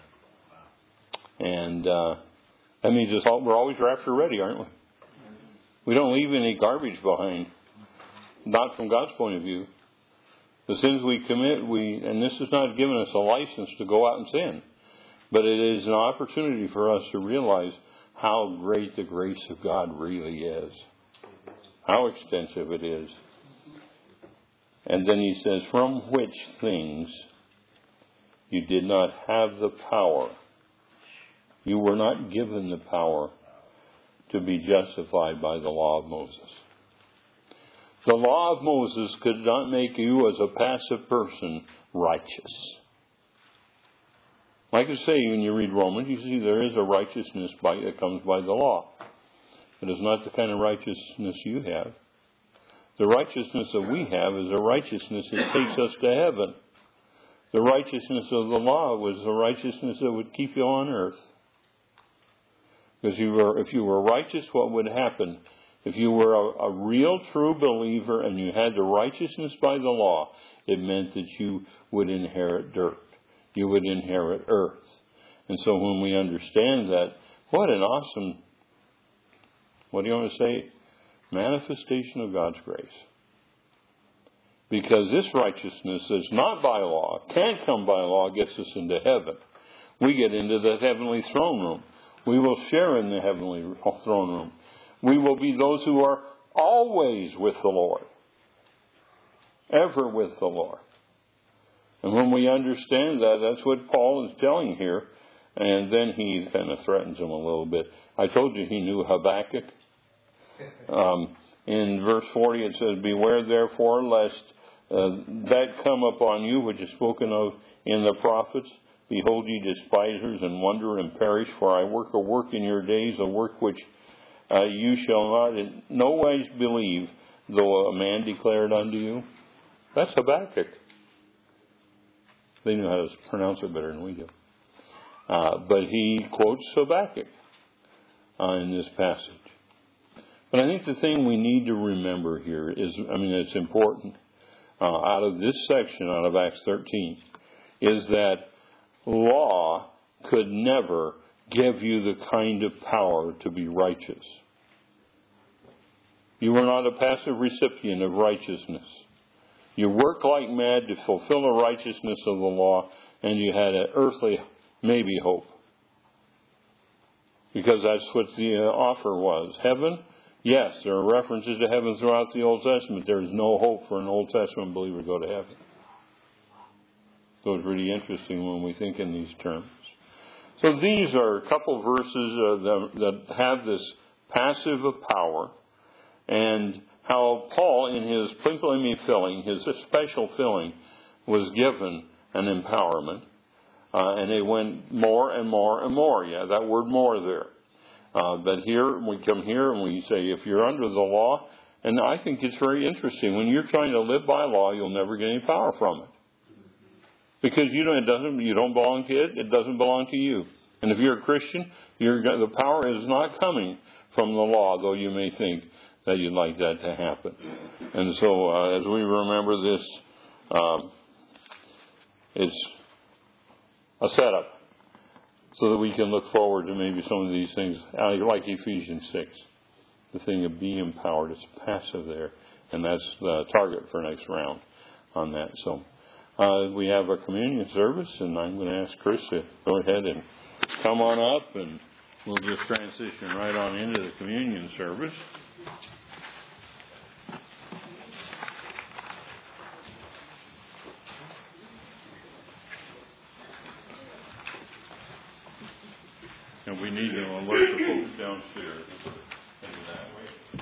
And that means we're always rapture ready, aren't we? We don't leave any garbage behind. Not from God's point of view. The sins we commit, and this is not giving us a license to go out and sin, but it is an opportunity for us to realize how great the grace of God really is. How extensive it is. And then he says, from which things you did not have the power. You were not given the power to be justified by the law of Moses. The law of Moses could not make you as a passive person righteous. Like I say, when you read Romans, you see there is a righteousness that comes by the law. But it's not the kind of righteousness you have. The righteousness that we have is a righteousness that takes us to heaven. The righteousness of the law was the righteousness that would keep you on earth. Because if you were righteous, what would happen? If you were a real, true believer and you had the righteousness by the law, it meant that you would inherit dirt. You would inherit earth. And so when we understand that, what an awesome, what do you want to say? Manifestation of God's grace. Because this righteousness is not by law, can't come by law, gets us into heaven. We get into the heavenly throne room. We will share in the heavenly throne room. We will be those who are always with the Lord. Ever with the Lord. And when we understand that, that's what Paul is telling here. And then he kind of threatens him a little bit. I told you he knew Habakkuk. In verse 40 it says, beware therefore lest that come upon you which is spoken of in the prophets. Behold, ye despisers, and wonder and perish, for I work a work in your days, a work which you shall not in no wise believe, though a man declare it unto you. That's Habakkuk. They knew how to pronounce it better than we do. But he quotes Habakkuk in this passage. But I think the thing we need to remember here is, it's important. out of this section, out of Acts 13, is that law could never give you the kind of power to be righteous. You were not a passive recipient of righteousness. You worked like mad to fulfill the righteousness of the law, and you had an earthly maybe hope. Because that's what the offer was. Heaven, yes, there are references to heaven throughout the Old Testament. There is no hope for an Old Testament believer to go to heaven. So it's really interesting when we think in these terms. So these are a couple verses that have this passive of power, and how Paul, in his plimpling filling, his special filling, was given an empowerment. And it went more and more and more. Yeah, that word more there. But here, we come here and we say, if you're under the law, and I think it's very interesting, when you're trying to live by law, you'll never get any power from it. Because you don't belong to it, it doesn't belong to you. And if you're a Christian, the power is not coming from the law, though you may think that you'd like that to happen. And so, as we remember this, it's a setup so that we can look forward to maybe some of these things, like Ephesians 6, the thing of being empowered. It's passive there, and that's the target for next round on that. So we have a communion service, and I'm going to ask Chris to go ahead and come on up, and we'll just transition right on into the communion service. And we need to alert the folks downstairs. That way.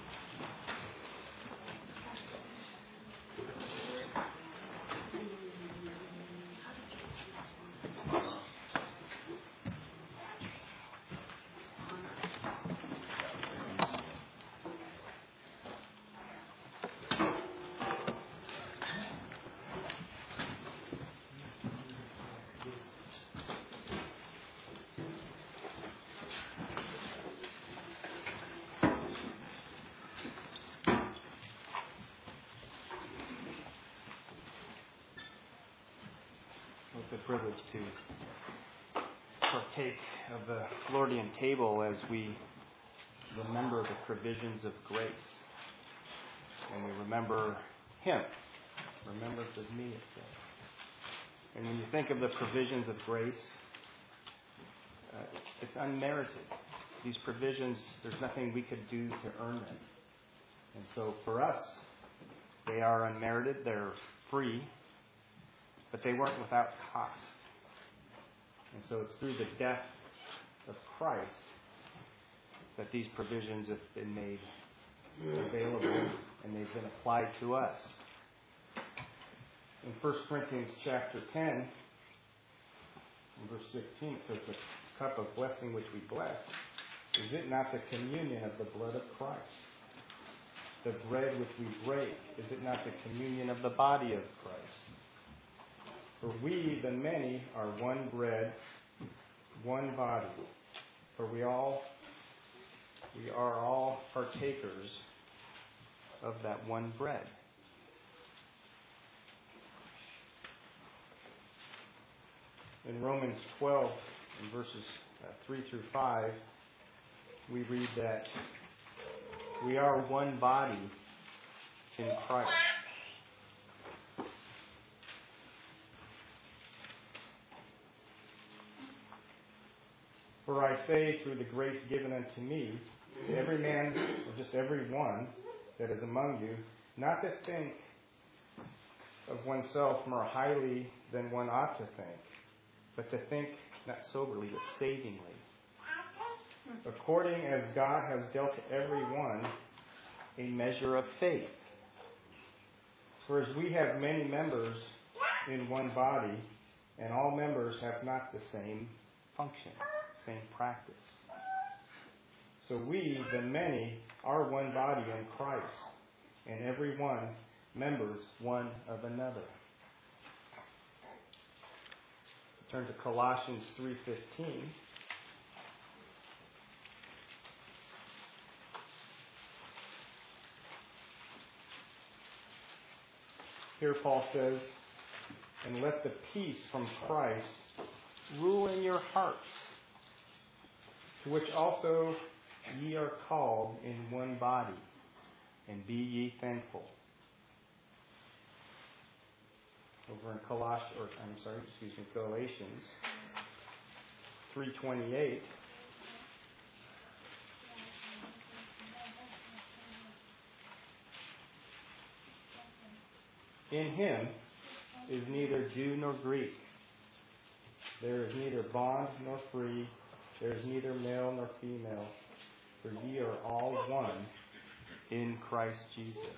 It's a privilege to partake of the Lordian table as we remember the provisions of grace. And we remember Him. Remembrance of me, it says. And when you think of the provisions of grace, it's unmerited. These provisions, there's nothing we could do to earn them. And so for us, they are unmerited, they're free, but they weren't without cost. And so it's through the death of Christ that these provisions have been made available and they've been applied to us. In 1 Corinthians chapter 10, in verse 16, it says, the cup of blessing which we bless, is it not the communion of the blood of Christ? The bread which we break, is it not the communion of the body of Christ? For we, the many, are one bread, one body. For we are all partakers of that one bread. In Romans 12, in verses 3 through 5, we read that we are one body in Christ. For I say, through the grace given unto me, every man, or just every one that is among you, not to think of oneself more highly than one ought to think, but to think not soberly, but savingly, according as God has dealt to every one a measure of faith. For as we have many members in one body, and all members have not the same function, same practice. So we, the many, are one body in Christ, and every one members one of another. Turn to Colossians 3:15. Here Paul says, and let the peace from Christ rule in your hearts, to which also ye are called in one body, and be ye thankful. Over in Galatians 3:28. In him is neither Jew nor Greek. There is neither bond nor free. There is neither male nor female. For ye are all one in Christ Jesus.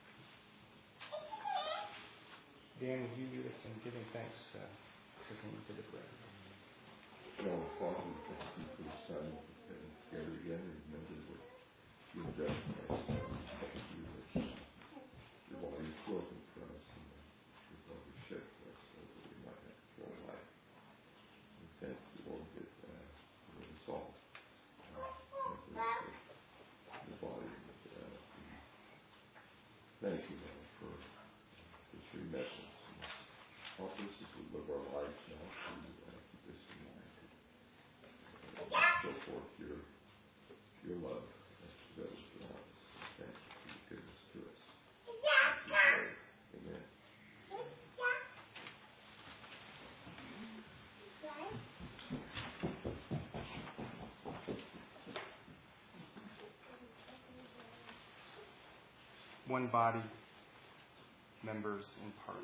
Dan, would you lead us in giving thanks to the bread? Well, Father, thank you for the Son and together again. Remember what you have done for us. Thank you that your body is broken for us and your blood was shed for us so that we might have eternal life. We thank you, Lord, that for us all. The body. Thank you, Lord, for this remembrance. Help us as we live our lives now to keep this in mind. Show forth your love as to those around us. Thank you for your goodness to us. Amen. One body, members in part.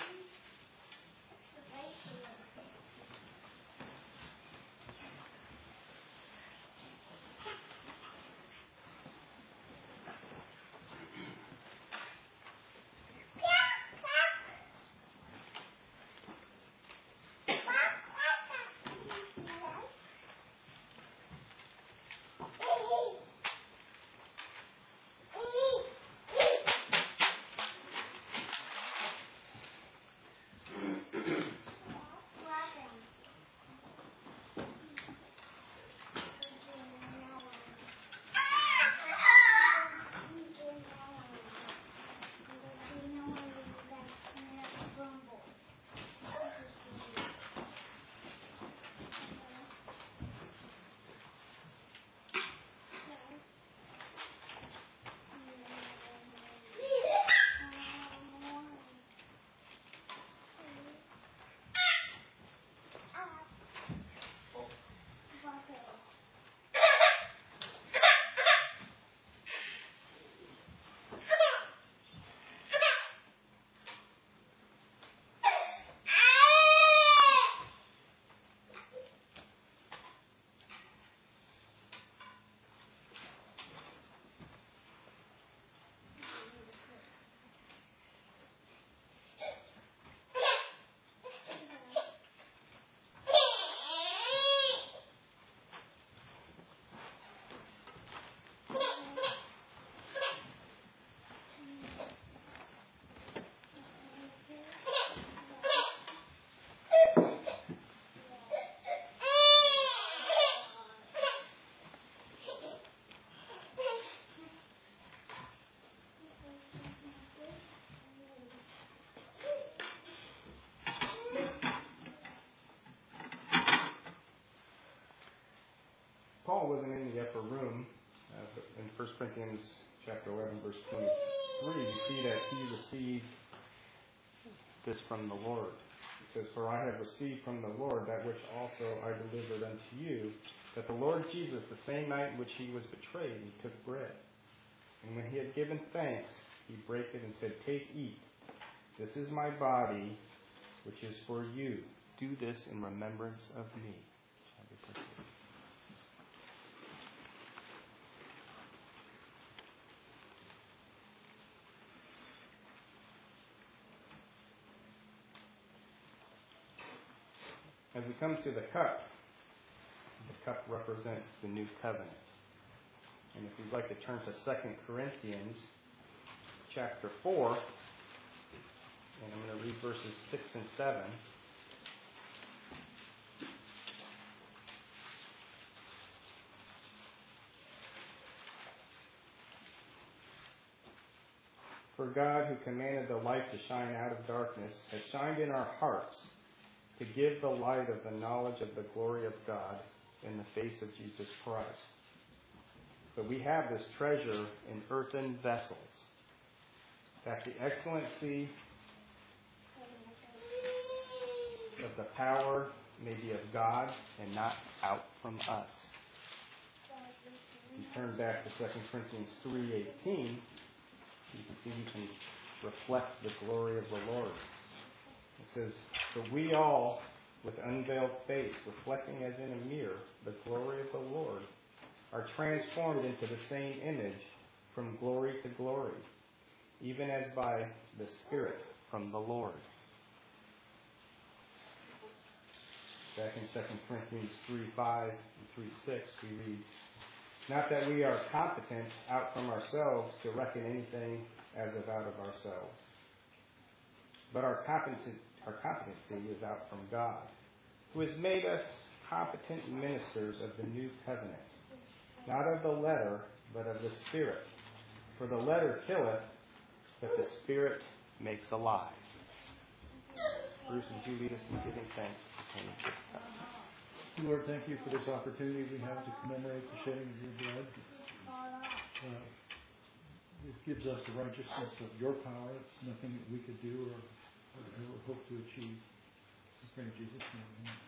Paul wasn't in the upper room, but in 1 Corinthians chapter 11, verse 23, you see that he received this from the Lord. It says, "For I have received from the Lord that which also I delivered unto you, that the Lord Jesus, the same night in which he was betrayed, he took bread. And when he had given thanks, he brake it and said, Take, eat. This is my body, which is for you. Do this in remembrance of me." Shall we proceed? As we come to the cup represents the new covenant. And if you'd like to turn to 2 Corinthians chapter 4, and I'm going to read verses 6 and 7. For God, who commanded the light to shine out of darkness, has shined in our hearts to give the light of the knowledge of the glory of God in the face of Jesus Christ. But we have this treasure in earthen vessels, that the excellency of the power may be of God and not out from us. If you turn back to 2 Corinthians 3:18, you can see we can reflect the glory of the Lord. It says, "For we all, with unveiled face, reflecting as in a mirror the glory of the Lord, are transformed into the same image from glory to glory, even as by the Spirit from the Lord." Back in 2 Corinthians 3:5 and 3:6, we read, "Not that we are competent out from ourselves to reckon anything as of out of ourselves, but our competency is out from God, who has made us competent ministers of the new covenant, not of the letter, but of the Spirit. For the letter killeth, but the Spirit makes alive." Bruce, would you lead us in giving thanks pertaining to this cup? Lord, thank you for this opportunity we have to commemorate the shedding of your blood. It gives us the righteousness of your power. It's nothing that we could do or hope to achieve. We pray in Jesus' name. Amen.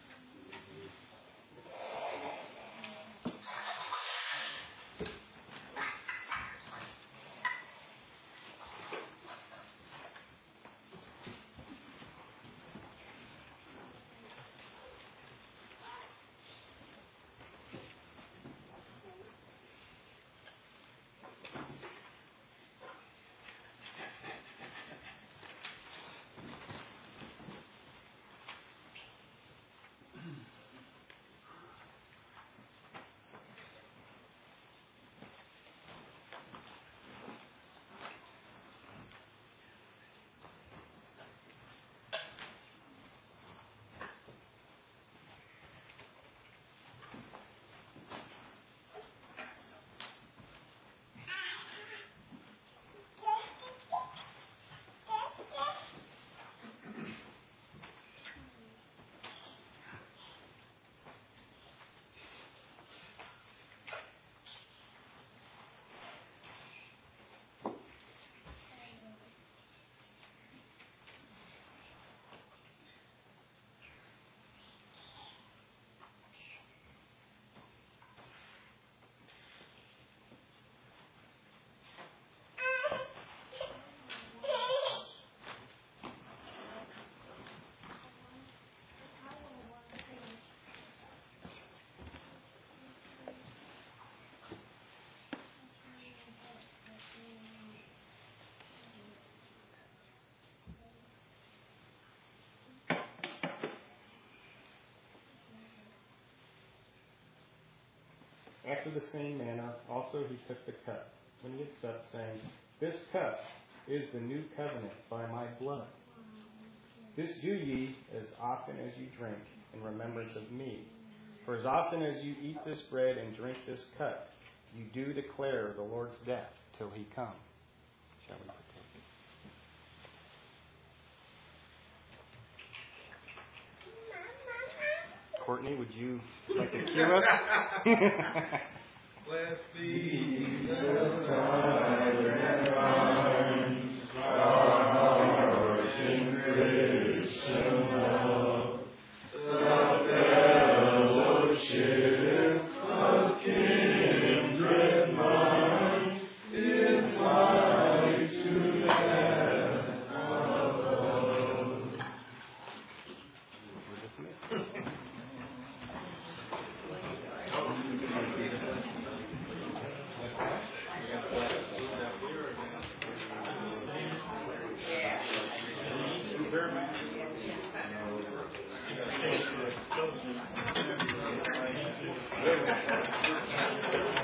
After the same manner, also he took the cup, when he had supped, saying, "This cup is the new covenant by my blood. This do ye as often as you drink in remembrance of me. For as often as you eat this bread and drink this cup, you do declare the Lord's death till he come." Shall we partake? Courtney, would you like to cue us? Blessed be the time and times, our in Christian love, the fellowship of kindred minds, is life to them above. We're dismissed. Very much.